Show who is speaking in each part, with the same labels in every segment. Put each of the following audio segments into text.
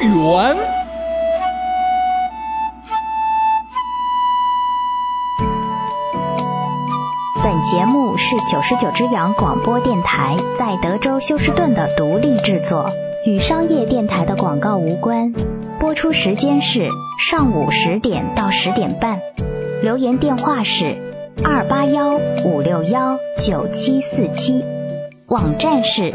Speaker 1: 园。
Speaker 2: 本节目是99只羊广播电台在德州休斯顿的独立制作，与商业电台的广告无关。播出时间是上午10点到10点半。留言电话是281-561-9747，网站是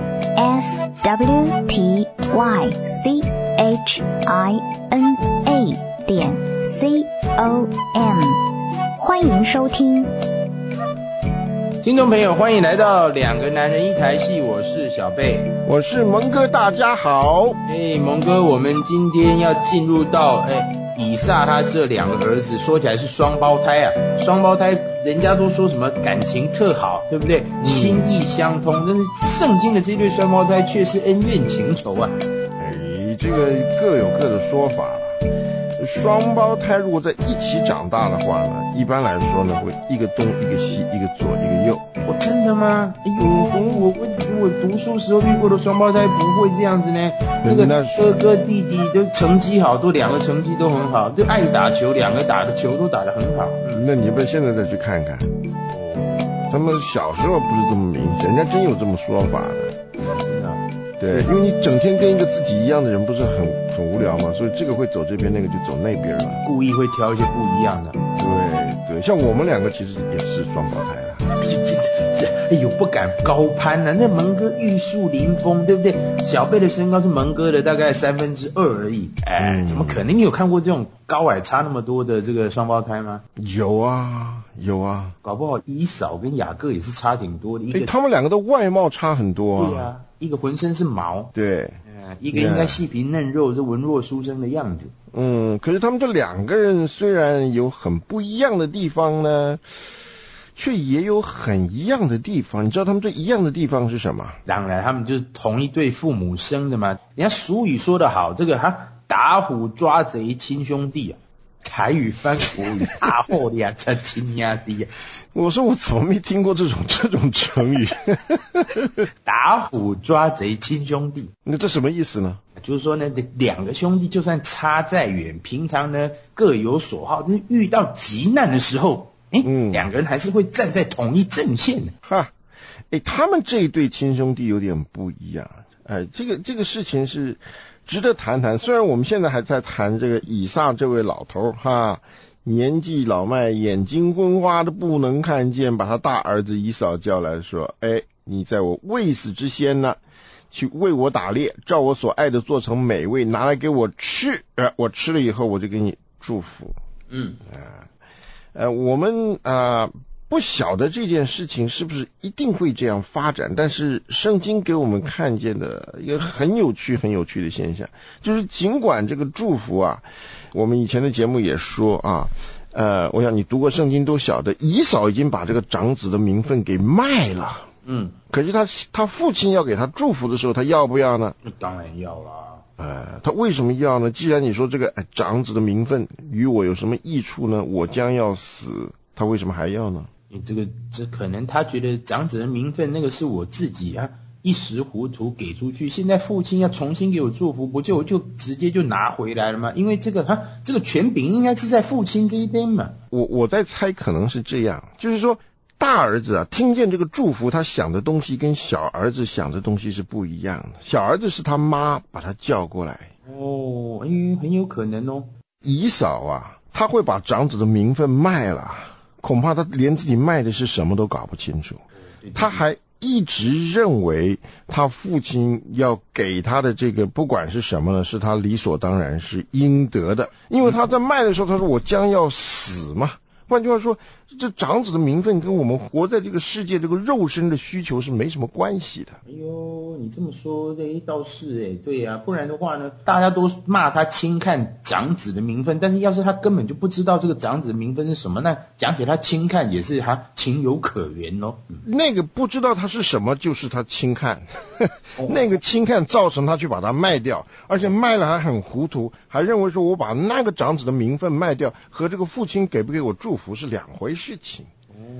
Speaker 2: swtychina.com， 欢迎收听。
Speaker 3: 听众朋友，欢迎来到两个男人一台戏，我是小贝，
Speaker 4: 我是蒙哥，大家好。
Speaker 3: 蒙哥，我们今天要进入到以撒他这两个儿子，说起来是双胞胎啊，双胞胎人家都说什么感情特好，对不对？心意相通，但是圣经的这对双胞胎却是恩怨情仇啊。
Speaker 4: 这个各有各的说法了。双胞胎如果在一起长大的话呢，一般来说呢，会一个东一个西，一个左一个右。
Speaker 3: 真的吗？我读书时候遇过的双胞胎不会这样子呢。那个哥哥弟弟都成绩好，都两个成绩都很好，就爱打球，两个打的球都打得很好。
Speaker 4: 那你不现在再去看看，他们小时候不是这么明显，人家真有这么说法的。对，因为你整天跟一个自己一样的人不是很无聊嘛，所以这个会走这边，那个就走那边了，
Speaker 3: 故意会挑一些不一样的。
Speaker 4: 对，像我们两个其实也是双胞胎啦。
Speaker 3: 不敢高攀啊，那蒙哥玉树临风，对不对？小贝的身高是蒙哥的大概2/3而已，怎么可能？你有看过这种高矮差那么多的这个双胞胎吗？
Speaker 4: 有啊，
Speaker 3: 搞不好以扫跟雅各也是差挺多的。
Speaker 4: 他们两个的外貌差很多啊。
Speaker 3: 对啊，一个浑身是毛，
Speaker 4: 对，
Speaker 3: 一个应该细皮嫩肉，是文弱书生的样子。
Speaker 4: 可是他们这两个人虽然有很不一样的地方呢，却也有很一样的地方。你知道他们这一样的地方是什么？
Speaker 3: 当然，他们就是同一对父母生的嘛。人家俗语说得好，这个打虎抓贼亲兄弟啊，台语翻国语大后俩才亲兄弟啊。
Speaker 4: 我说我怎么没听过这种成语？
Speaker 3: 打虎抓贼亲兄弟，
Speaker 4: 那这什么意思呢？
Speaker 3: 就是说呢，两个兄弟就算差再远，平常呢各有所好，但是遇到急难的时候，两个人还是会站在同一阵线的。
Speaker 4: 他们这一对亲兄弟有点不一样。这个事情是值得谈谈。虽然我们现在还在谈这个以撒这位老头年纪老迈，眼睛昏花的不能看见，把他大儿子以扫叫来说，你在我未死之先呢，去为我打猎，照我所爱的做成美味，拿来给我吃，我吃了以后我就给你祝福。我们不晓得这件事情是不是一定会这样发展，但是圣经给我们看见的一个很有趣的现象，就是尽管这个祝福我们以前的节目也说我想你读过圣经都晓得，以扫已经把这个长子的名分给卖了。可是他父亲要给他祝福的时候，他要不要呢？
Speaker 3: 当然要啦。
Speaker 4: 他为什么要呢？既然你说这个长子的名分与我有什么益处呢？我将要死，他为什么还要呢？
Speaker 3: 这可能他觉得长子的名分那个是我自己一时糊涂给出去，现在父亲要重新给我祝福，不就直接就拿回来了吗？因为这个权柄应该是在父亲这一边嘛。
Speaker 4: 我在猜可能是这样，就是说大儿子听见这个祝福，他想的东西跟小儿子想的东西是不一样的。小儿子是他妈把他叫过来。
Speaker 3: 很有可能哦。
Speaker 4: 以扫他会把长子的名分卖了，恐怕他连自己卖的是什么都搞不清楚。他还一直认为他父亲要给他的这个不管是什么呢，是他理所当然是应得的，因为他在卖的时候他说我将要死嘛。换句话说，这长子的名分跟我们活在这个世界这个肉身的需求是没什么关系的。
Speaker 3: 你这么说倒是对啊，不然的话呢，大家都骂他轻看长子的名分，但是要是他根本就不知道这个长子的名分是什么，那讲起他轻看也是他情有可原哦。
Speaker 4: 那个不知道他是什么就是他轻看那个轻看造成他去把它卖掉，而且卖了还很糊涂，还认为说我把那个长子的名分卖掉和这个父亲给不给我祝福是两回事情。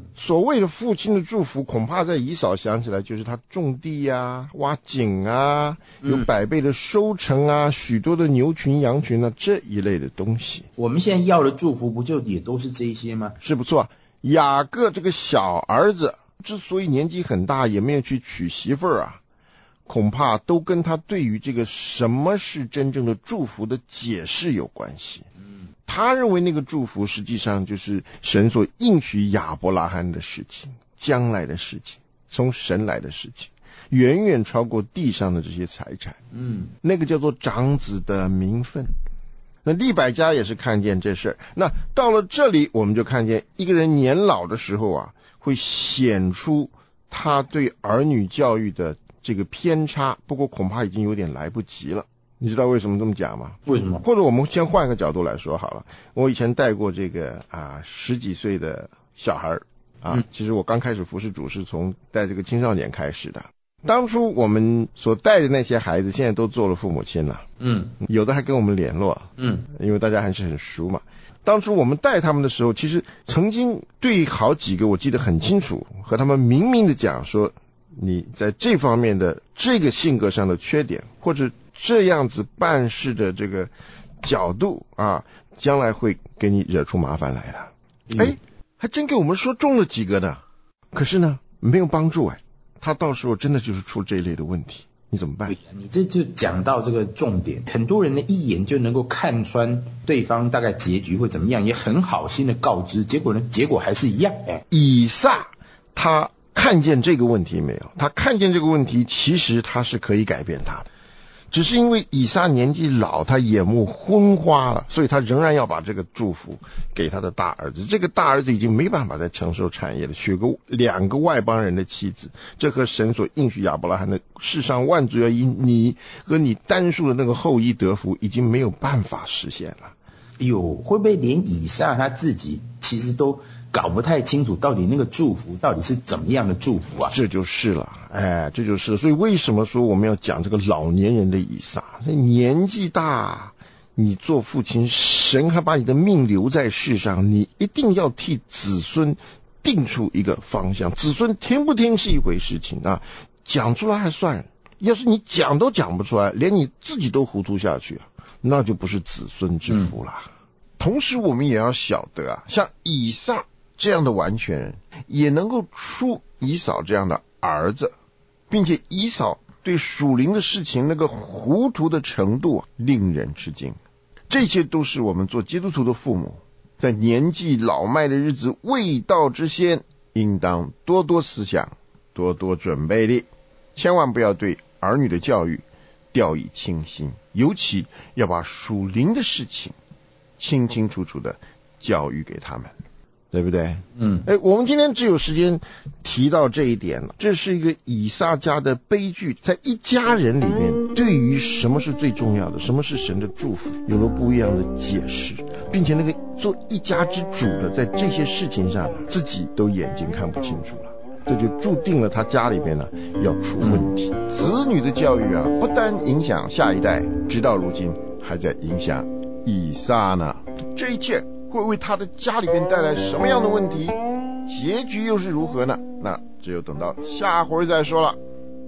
Speaker 4: 所谓的父亲的祝福，恐怕在以扫想起来就是他种地啊、挖井啊，有百倍的收成啊，许多的牛群羊群啊，这一类的东西。
Speaker 3: 我们现在要的祝福不就也都是这些吗？
Speaker 4: 是不错啊。雅各这个小儿子之所以年纪很大也没有去娶媳妇儿啊，恐怕都跟他对于这个什么是真正的祝福的解释有关系。他认为那个祝福实际上就是神所应许亚伯拉罕的事情，将来的事情，从神来的事情，远远超过地上的这些财产。那个叫做长子的名分。那利百加也是看见这事儿。那到了这里，我们就看见一个人年老的时候啊，会显出他对儿女教育的这个偏差，不过恐怕已经有点来不及了。你知道为什么这么讲吗？
Speaker 3: 为什么？
Speaker 4: 或者我们先换个角度来说好了。我以前带过这个10几岁的小孩其实我刚开始服侍主是从带这个青少年开始的。当初我们所带的那些孩子现在都做了父母亲了，有的还跟我们联络，因为大家还是很熟嘛。当初我们带他们的时候，其实曾经对好几个我记得很清楚，和他们明明的讲说，你在这方面的这个性格上的缺点，或者这样子办事的这个角度将来会给你惹出麻烦来的。还真给我们说中了几个呢，可是呢没有帮助他到时候真的就是出这一类的问题，你怎么办？
Speaker 3: 你这就讲到这个重点，很多人的一眼就能够看穿对方大概结局会怎么样，也很好心的告知，结果呢，结果还是一样。
Speaker 4: 以撒他看见这个问题没有？他看见这个问题，其实他是可以改变他的，只是因为以撒年纪老，他眼目昏花了，所以他仍然要把这个祝福给他的大儿子。这个大儿子已经没办法再承受产业了，娶个2个外邦人的妻子，这和神所应许亚伯拉罕的世上万族要因你和你单数的那个后裔得福，已经没有办法实现了。
Speaker 3: 会不会连以撒他自己其实都搞不太清楚到底那个祝福到底是怎么样的祝福啊？
Speaker 4: 这就是了，这就是了。所以为什么说我们要讲这个老年人的以撒？年纪大，你做父亲，神还把你的命留在世上，你一定要替子孙定出一个方向。子孙听不听是一回事情讲出来还算，要是你讲都讲不出来，连你自己都糊涂下去那就不是子孙之福了。同时我们也要晓得像以撒这样的完全人也能够出以扫这样的儿子，并且以扫对属灵的事情那个糊涂的程度令人吃惊。这些都是我们做基督徒的父母在年纪老迈的日子未到之先应当多多思想，多多准备的，千万不要对儿女的教育掉以轻心，尤其要把属灵的事情清清楚楚的教育给他们，对不对？我们今天只有时间提到这一点了。这是一个以撒家的悲剧，在一家人里面对于什么是最重要的，什么是神的祝福，有了不一样的解释，并且那个做一家之主的在这些事情上自己都眼睛看不清楚了，这就注定了他家里面要出问题。子女的教育不单影响下一代，直到如今还在影响以撒呢。这一切会为他的家里面带来什么样的问题，结局又是如何呢？那只有等到下回再说了。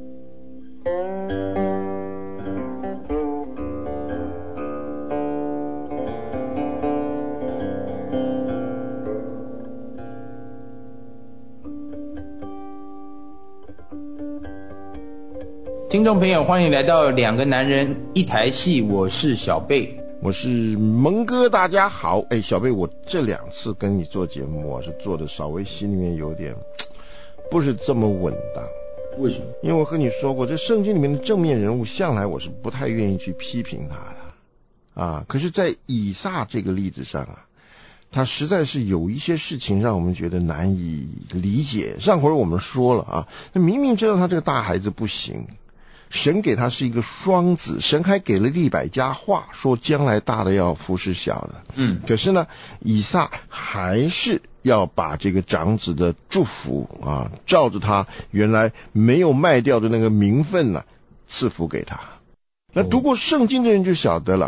Speaker 3: 听众朋友，欢迎来到2个男人一台戏，我是小贝，
Speaker 4: 我是蒙哥，大家好。小贝，我这2次跟你做节目，我是做的稍微心里面有点不是这么稳当。
Speaker 3: 为什么？
Speaker 4: 因为我和你说过，这圣经里面的正面人物向来我是不太愿意去批评他的可是在以撒这个例子上他实在是有一些事情让我们觉得难以理解。上回我们说了那明明知道他这个大孩子不行，神给他是一个双子，神还给了利百加话，说将来大的要服侍小的。可是呢，以撒还是要把这个长子的祝福照着他原来没有卖掉的那个名分赐福给他。那读过圣经的人就晓得了，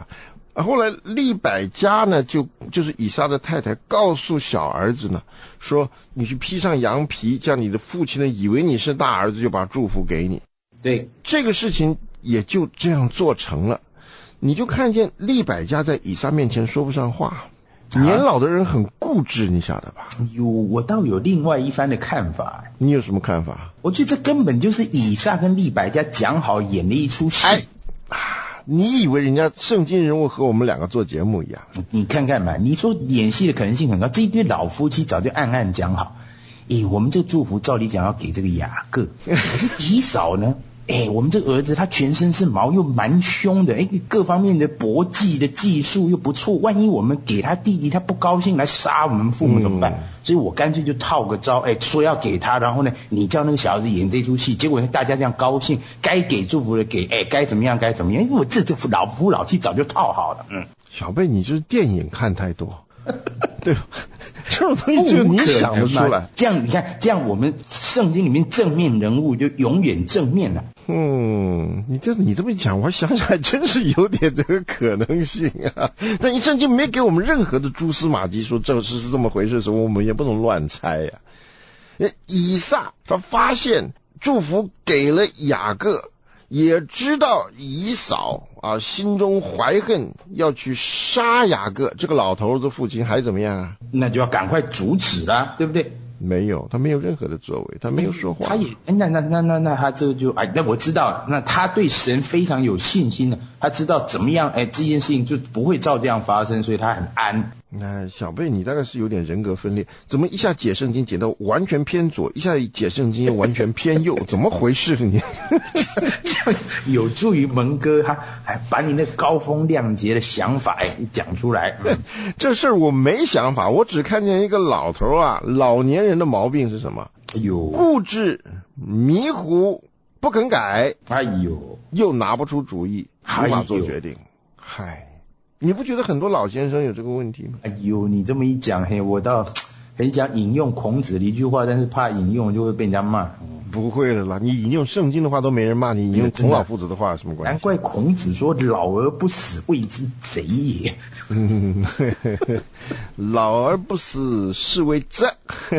Speaker 4: 后来利百加呢，就是以撒的太太，告诉小儿子呢，说你去披上羊皮，这样你的父亲呢以为你是大儿子，就把祝福给你。
Speaker 3: 对，
Speaker 4: 这个事情也就这样做成了。你就看见利百加在以撒面前说不上话，年老的人很固执，你晓得吧？
Speaker 3: 我倒有另外一番的看法。
Speaker 4: 你有什么看法？
Speaker 3: 我觉得这根本就是以撒跟利百加讲好演了一出戏。
Speaker 4: 你以为人家圣经人物和我们两个做节目一样？
Speaker 3: 你看看嘛，你说演戏的可能性很高，这一对老夫妻早就暗暗讲好，我们这个祝福照理讲要给这个雅各，可是以扫呢，我们这个儿子他全身是毛，又蛮凶的，各方面的搏击的技术又不错，万一我们给他弟弟他不高兴来杀我们父母怎么办？所以我干脆就套个招，说要给他，然后呢你叫那个小孩子演这出戏，结果大家这样高兴，该给祝福的给，该怎么样该怎么样，因为我这老夫老妻早就套好了。
Speaker 4: 小贝，你就是电影看太多对吧？这种东西只有你想得出来。
Speaker 3: 这样你看，这样我们圣经里面正面人物就永远正面了。
Speaker 4: 你这么一讲，我想起来真是有点这个可能性啊。但圣经没给我们任何的蛛丝马迹说这是这么回事的时候，我们也不能乱猜呀。以撒他发现祝福给了雅各，也知道以扫心中怀恨，要去杀雅各，这个老头子父亲还怎么样啊？
Speaker 3: 那就要赶快阻止了，对不对？
Speaker 4: 没有，他没有任何的作为，他没有说话。
Speaker 3: 他也那他这就那我知道，那他对神非常有信心的，他知道怎么样这件事情就不会照这样发生，所以他很安。
Speaker 4: 那小贝你大概是有点人格分裂，怎么一下解圣经解到完全偏左，一下解圣经又完全偏右，怎么回事你？
Speaker 3: 这样有助于蒙哥他把你那高风亮节的想法讲出来。
Speaker 4: 这事儿我没想法，我只看见一个老头老年人的毛病是什么？固执迷糊不肯改，又拿不出主意，无法做决定。你不觉得很多老先生有这个问题吗？
Speaker 3: 你这么一讲，我倒很想引用孔子的一句话，但是怕引用就会被人家骂。
Speaker 4: 不会的啦，你引用圣经的话都没人骂你，引用孔老夫子的话有什么关系？
Speaker 3: 难怪孔子说老而不死谓之贼也。
Speaker 4: 老而不死是为贼。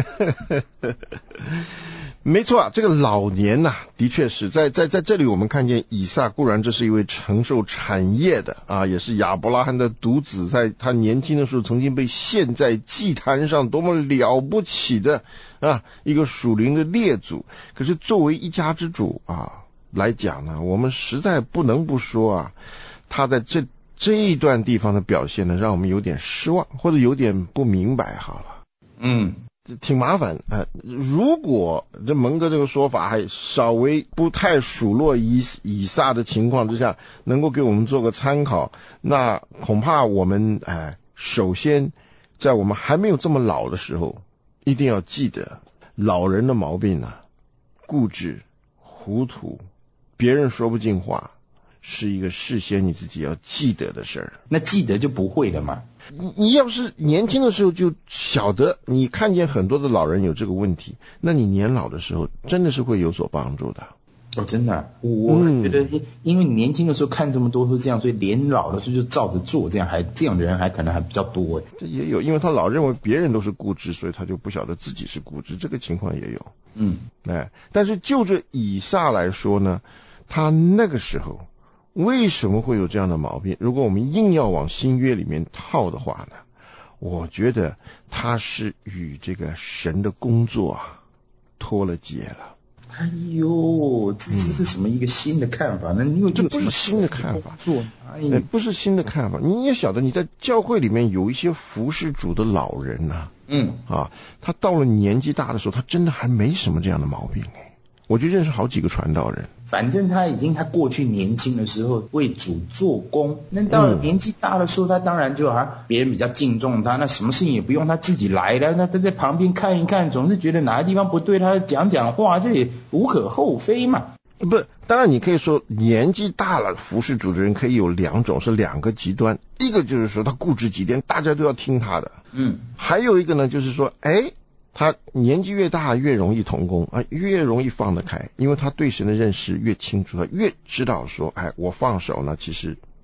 Speaker 4: 没错这个老年的确是在这里我们看见以撒固然这是一位承受产业的也是亚伯拉罕的独子，在他年轻的时候曾经被献在祭坛上，多么了不起的一个属灵的列祖。可是作为一家之主来讲呢，我们实在不能不说他在这一段地方的表现呢，让我们有点失望，或者有点不明白好了。挺麻烦如果这蒙哥这个说法还稍微不太数落以撒的情况之下，能够给我们做个参考，那恐怕我们首先在我们还没有这么老的时候，一定要记得老人的毛病固执糊涂，别人说不进话，是一个事先你自己要记得的事儿。
Speaker 3: 那记得就不会了嘛。
Speaker 4: 你要是年轻的时候就晓得，你看见很多的老人有这个问题，那你年老的时候真的是会有所帮助的。
Speaker 3: 真的我觉得因为你年轻的时候看这么多都这样，所以年老的时候就照着做，这样的人还可能还比较多。
Speaker 4: 这也有，因为他老认为别人都是固执，所以他就不晓得自己是固执，这个情况也有。但是就着以撒来说呢，他那个时候为什么会有这样的毛病？如果我们硬要往新约里面套的话呢，我觉得他是与这个神的工作脱了节了。
Speaker 3: 这是什么一个新的看法呢？
Speaker 4: 这不是新的看法，不是新的看法。你也晓得，你在教会里面有一些服侍主的老人他到了年纪大的时候，他真的还没什么这样的毛病我就认识好几个传道人，
Speaker 3: 反正他过去年轻的时候为主做工，那到了年纪大的时候，他当然就别人比较敬重他，那什么事情也不用他自己来了，那他在旁边看一看，总是觉得哪个地方不对，他讲话，这也无可厚非嘛。
Speaker 4: 不，当然你可以说年纪大了服侍主的人可以有两种，是两个极端，一个就是说他固执己见，大家都要听他的，还有一个呢就是说他年纪越大越容易同工越容易放得开，因为他对神的认识越清楚，他越知道说我放手呢其实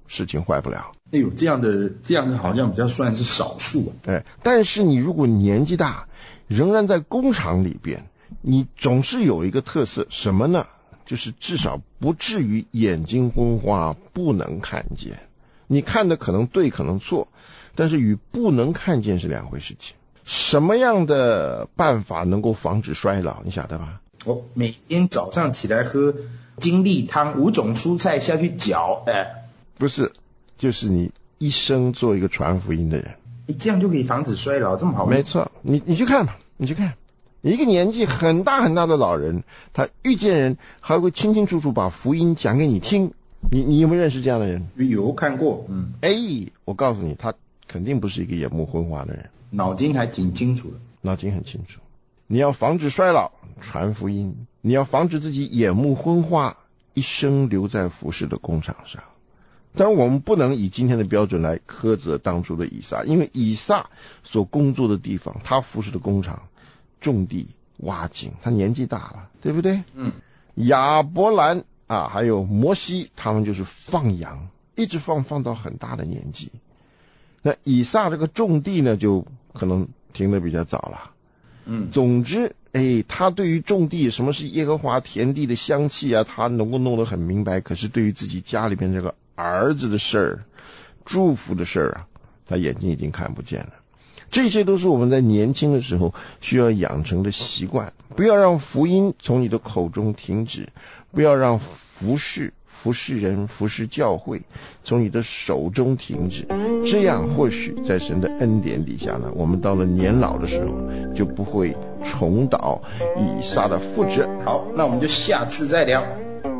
Speaker 4: 事情坏不了。
Speaker 1: 哎呦，这样的好像比较算是少数啊。
Speaker 4: 但是你如果年纪大，仍然在工厂里边，你总是有一个特色，什么呢？就是至少不至于眼睛昏花，不能看见。你看的可能对，可能错，但是与不能看见是两回事情。什么样的办法能够防止衰老，你晓得吧？
Speaker 3: 每天早上起来喝精力汤，5种蔬菜下去搅，
Speaker 4: 不是，就是你一生做一个传福音的人，
Speaker 3: 这样就可以防止衰老，这么好吗？
Speaker 4: 没错，你去看吧，你去看。一个年纪很大很大的老人，他遇见人还会清清楚楚把福音讲给你听。你有没有认识这样的人？
Speaker 3: 有看过。
Speaker 4: 我告诉你，他肯定不是一个眼目昏花的人，
Speaker 3: 脑筋还挺清楚的。
Speaker 4: 脑筋很清楚。你要防止衰老，传福音；你要防止自己眼目昏花，一生留在服事的工厂上。当然我们不能以今天的标准来苛责当初的以撒，因为以撒所工作的地方，他服事的工厂种地挖井，他年纪大了，对不对？亚伯兰还有摩西，他们就是放羊，一直放到很大的年纪。那以撒这个种地呢，就可能停得比较早了。总之他对于种地，什么是耶和华田地的香气啊，他能够弄得很明白。可是对于自己家里边这个儿子的事儿，祝福的事儿他眼睛已经看不见了。这些都是我们在年轻的时候需要养成的习惯，不要让福音从你的口中停止，不要让服事人、服事教会从你的手中停止。这样或许在神的恩典底下呢，我们到了年老的时候就不会重蹈以撒的覆辙。
Speaker 3: 好，那我们就下次再聊。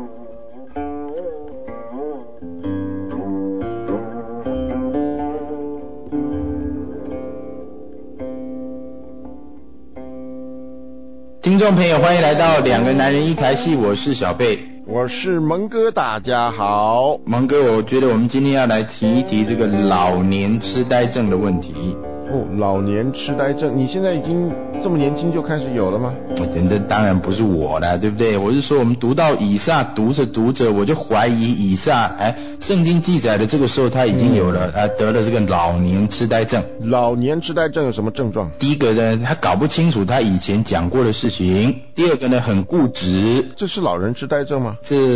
Speaker 3: 听众朋友，欢迎来到两个男人一台戏，我是小贝，
Speaker 4: 我是蒙哥，大家好。
Speaker 3: 蒙哥，我觉得我们今天要来提一提这个老年痴呆症的问题。
Speaker 4: 老年痴呆症，你现在已经这么年轻就开始有了吗？
Speaker 3: 这当然不是我的，对不对？我是说我们读到以撒，读着我就怀疑以撒，圣经记载的这个时候他已经有了得了这个老年痴呆症。
Speaker 4: 老年痴呆症有什么症状？
Speaker 3: 第一个呢，他搞不清楚他以前讲过的事情；第二个呢，很固执。
Speaker 4: 这是老人痴呆症吗？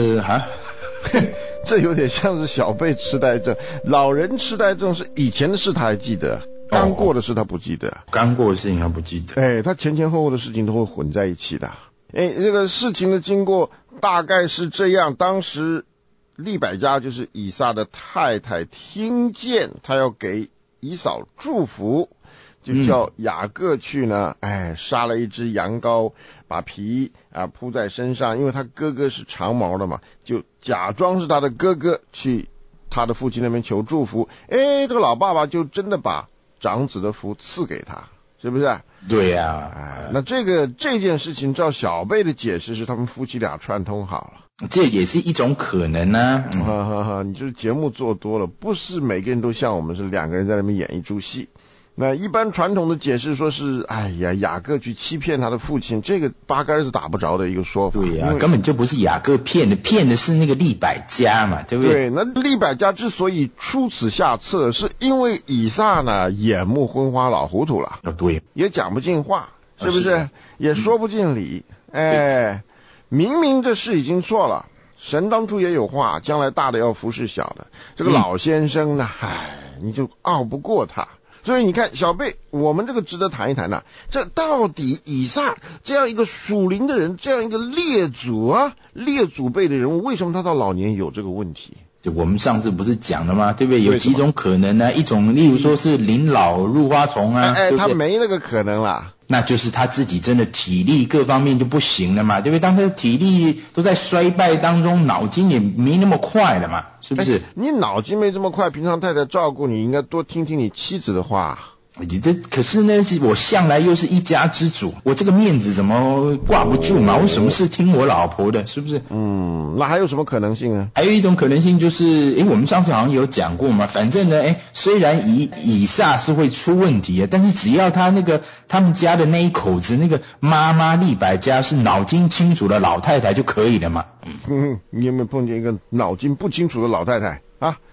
Speaker 4: 这有点像是小辈痴呆症。老人痴呆症是以前的事他还记得，刚过的事他不记得，
Speaker 3: 刚过的事情他不记得。
Speaker 4: 他前后的事情都会混在一起的。这个事情的经过大概是这样：当时利百加就是以撒的太太，听见他要给以扫祝福，就叫雅各去呢，杀了一只羊羔，把皮铺在身上，因为他哥哥是长毛的嘛，就假装是他的哥哥去他的父亲那边求祝福。这个老爸爸就真的把长子的福赐给他，是不是？
Speaker 3: 对呀。
Speaker 4: 那这件事情照小贝的解释是他们夫妻俩串通好了，
Speaker 3: 这也是一种可能啊。
Speaker 4: 你就是节目做多了，不是每个人都像我们是两个人在那边演一出戏。那一般传统的解释说是雅各去欺骗他的父亲，这个八竿子打不着的一个说法。
Speaker 3: 对呀，根本就不是雅各骗的是那个利百加嘛，对不对？
Speaker 4: 对，那利百加之所以出此下策，是因为以撒呢眼目昏花老糊涂了。
Speaker 3: 对，
Speaker 4: 也讲不进话，是不是？也说不进理。明明这事已经错了，神当初也有话，将来大的要服侍小的。这个老先生呢，你就拗不过他。所以你看，小贝，我们这个值得谈一谈呐。这到底以撒这样一个属灵的人，这样一个列祖辈的人物，为什么他到老年有这个问题？
Speaker 3: 就我们上次不是讲了吗？对不对？有几种可能呢？一种，例如说是临老入花丛啊，对不对？
Speaker 4: 他没那个可能啦。
Speaker 3: 那就是他自己真的体力各方面就不行了嘛，对不对？当他的体力都在衰败当中，脑筋也没那么快了嘛，是不是？
Speaker 4: 你脑筋没这么快，平常太太照顾你，应该多听听你妻子的话。
Speaker 3: 可是呢，我向来又是一家之主，我这个面子怎么挂不住嘛？我什么事听我老婆的，是不是？
Speaker 4: 那还有什么可能性呢？
Speaker 3: 还有一种可能性就是，我们上次好像有讲过嘛，反正呢，虽然以撒是会出问题的，但是只要他们家的那一口子那个妈妈利百加是脑筋清楚的老太太就可以了嘛。
Speaker 4: 你有没有碰见一个脑筋不清楚的老太太啊？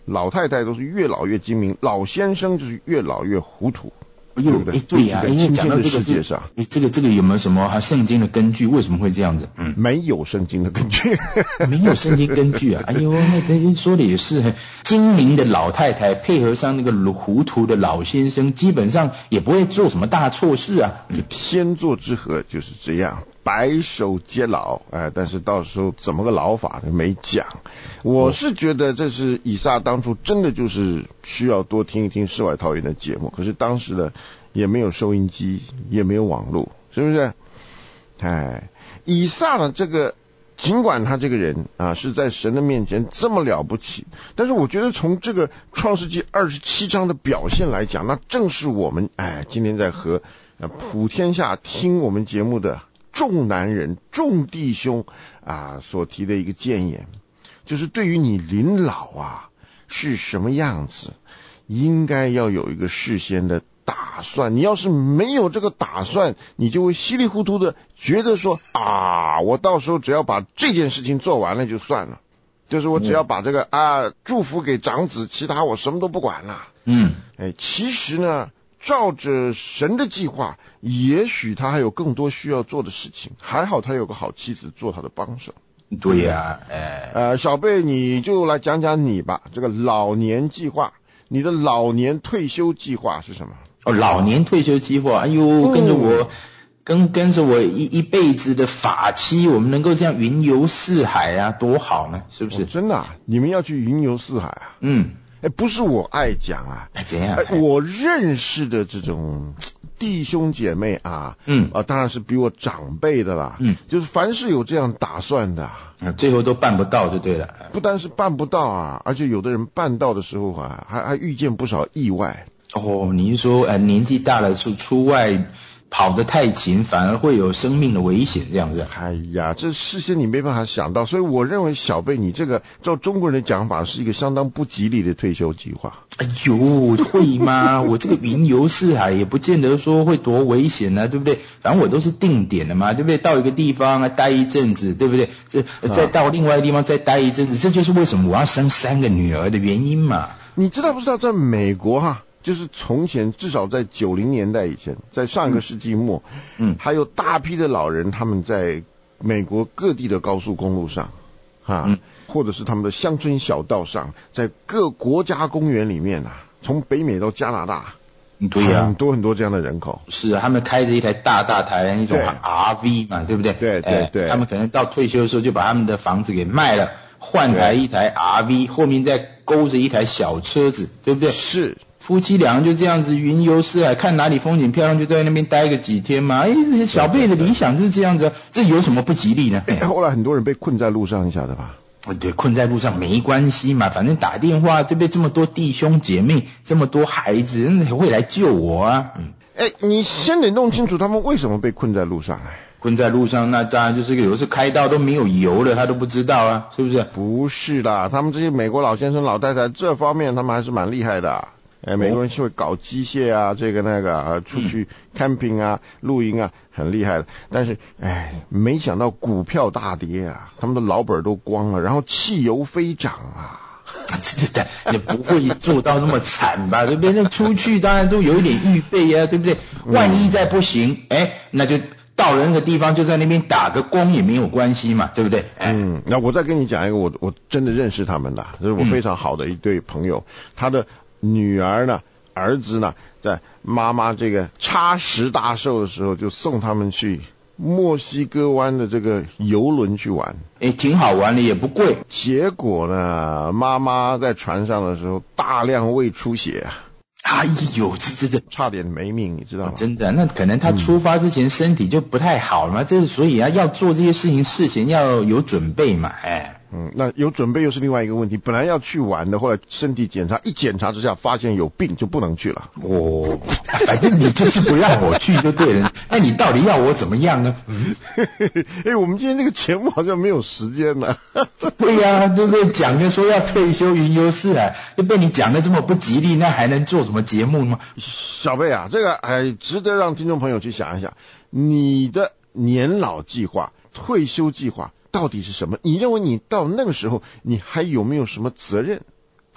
Speaker 4: 老太太都是越老越精明，老先生就是越老越糊涂。
Speaker 3: 对不对？对呀，因为讲到这个
Speaker 4: 世界上，
Speaker 3: 这个有没有什么圣经的根据？为什么会这样子？
Speaker 4: 没有圣经的根据，
Speaker 3: 没有圣经根据啊！哎呦，那说的也是，精明的老太太配合上那个糊涂的老先生，基本上也不会做什么大错事啊。
Speaker 4: 天作之合就是这样，白首偕老，但是到时候怎么个老法没讲。我是觉得这是以撒当初真的就是需要多听一听世外桃源的节目，可是当时的也没有收音机，也没有网络，是不是？以撒呢，这个尽管他这个人是在神的面前这么了不起，但是我觉得从这个创世纪27章的表现来讲，那正是我们今天在和普天下听我们节目的众男人众弟兄所提的一个建言，就是对于你临老是什么样子，应该要有一个事先的打算。你要是没有这个打算，你就会稀里糊涂的觉得说我到时候只要把这件事情做完了就算了，就是我只要把这个祝福给长子，其他我什么都不管了。其实呢，照着神的计划，也许他还有更多需要做的事情，还好他有个好妻子做他的帮手。
Speaker 3: 对呀，
Speaker 4: 小贝你就来讲讲你吧，这个老年计划，你的老年退休计划是什么？
Speaker 3: 老年退休计划，哎呦，跟着我一辈子的发妻，我们能够这样云游四海多好呢，是不是？
Speaker 4: 真的你们要去云游四海不是我爱讲
Speaker 3: 怎样？
Speaker 4: 我认识的这种弟兄姐妹当然是比我长辈的啦，就是凡是有这样打算的
Speaker 3: 最后都办不到就对了。
Speaker 4: 不但是办不到而且有的人办到的时候还遇见不少意外。
Speaker 3: 你是说年纪大了出外跑得太勤，反而会有生命的危险这样子？
Speaker 4: 这事先你没办法想到，所以我认为小贝你这个照中国人的讲法是一个相当不吉利的退休计划。
Speaker 3: 哎呦，会吗？我这个云游四海也不见得说会多危险对不对？反正我都是定点的嘛，对不对？到一个地方待一阵子，对不对？再到另外一个地方再待一阵子，这就是为什么我要生3个女儿的原因嘛。
Speaker 4: 你知道不知道在美国就是从前至少在90年代以前，在上一个世纪末还有大批的老人他们在美国各地的高速公路上或者是他们的乡村小道上，在各国家公园里面从北美到加拿大，
Speaker 3: 对呀，
Speaker 4: 很多很多这样的人口。
Speaker 3: 是他们开着一台大台一种 RV 嘛，对不对？
Speaker 4: 对，
Speaker 3: 他们可能到退休的时候就把他们的房子给卖了，换一台 RV， 后面再勾着一台小车子，对不对？
Speaker 4: 是
Speaker 3: 夫妻俩就这样子云游四海，看哪里风景漂亮就在那边待个几天嘛。这些小辈的理想就是这样子，这有什么不吉利呢？
Speaker 4: 后来很多人被困在路上，你晓得吧？
Speaker 3: 对，困在路上没关系嘛，反正打电话，对不对？这么多弟兄姐妹，这么多孩子，人会来救我
Speaker 4: 你先得弄清楚他们为什么被困在路上。
Speaker 3: 困在路上，那当然就是有的是开道都没有油了，他都不知道是不是？
Speaker 4: 不是的，他们这些美国老先生老太太这方面他们还是蛮厉害的。美国人会搞机械这个那个出去 camping 露营很厉害的。但是没想到股票大跌他们的老本都光了，然后汽油飞涨
Speaker 3: 也不会做到那么惨吧，对不对？那出去当然都有一点预备对不对？万一再不行那就到了那个地方就在那边打个工也没有关系嘛，对不对？
Speaker 4: 那我再跟你讲一个我真的认识他们的，这是我非常好的一对朋友，他的女儿呢儿子呢在妈妈这个插10大寿的时候就送他们去墨西哥湾的这个游轮去玩，
Speaker 3: 挺好玩的，也不贵。
Speaker 4: 结果呢妈妈在船上的时候大量胃出血
Speaker 3: 哎呦，这
Speaker 4: 差点没命，你知道吗？
Speaker 3: 真的，那可能他出发之前身体就不太好了嘛，所以要做这些事情事前要有准备嘛，
Speaker 4: 那有准备又是另外一个问题，本来要去玩的，后来身体检查，一检查之下发现有病，就不能去了。
Speaker 3: 反正你就是不让我去就对了，那你到底要我怎么样呢？
Speaker 4: 我们今天这个节目好像没有时间了。
Speaker 3: 对呀，对不对？讲的说要退休云游四海，就被你讲的这么不吉利，那还能做什么节目吗？
Speaker 4: 小贝这个值得让听众朋友去想一想，你的年老计划、退休计划到底是什么？你认为你到那个时候你还有没有什么责任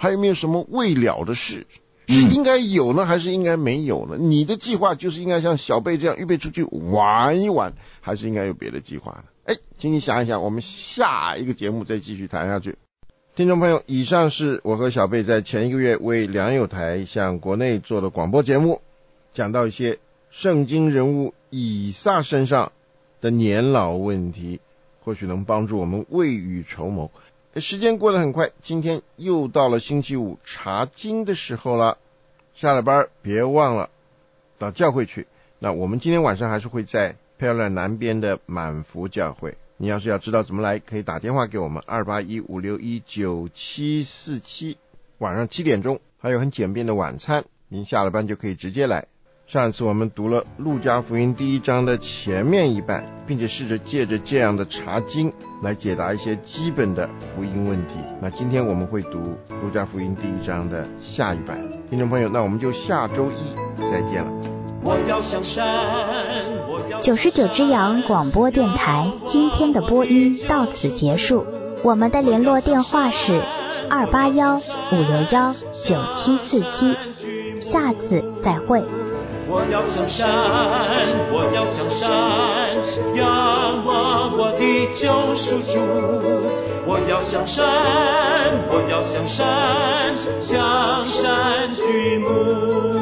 Speaker 4: 还有没有什么未了的事？是应该有呢，还是应该没有呢？你的计划就是应该像小贝这样预备出去玩一玩，还是应该有别的计划呢？请你想一想，我们下一个节目再继续谈下去。听众朋友，以上是我和小贝在前一个月为良友台向国内做的广播节目，讲到一些圣经人物以撒身上的年老问题，或许能帮助我们未雨绸缪。时间过得很快，今天又到了星期五查经的时候了。下了班别忘了到教会去。那我们今天晚上还是会在漂亮南边的满福教会。你要是要知道怎么来，可以打电话给我们281-561-9747，晚上7点钟，还有很简便的晚餐，您下了班就可以直接来。上一次我们读了路加福音第1章的前面一半，并且试着借着这样的查经来解答一些基本的福音问题。那今天我们会读路加福音第1章的下一半。听众朋友，那我们就下周一再见了。
Speaker 5: 我要向山
Speaker 2: 99只羊广播电台今天的播音到此结束，我们的联络电话是281-561-9747，下次再会。
Speaker 5: 我要向山，我要向山，仰望我的救赎主。我要向山，我要向山，向山举目。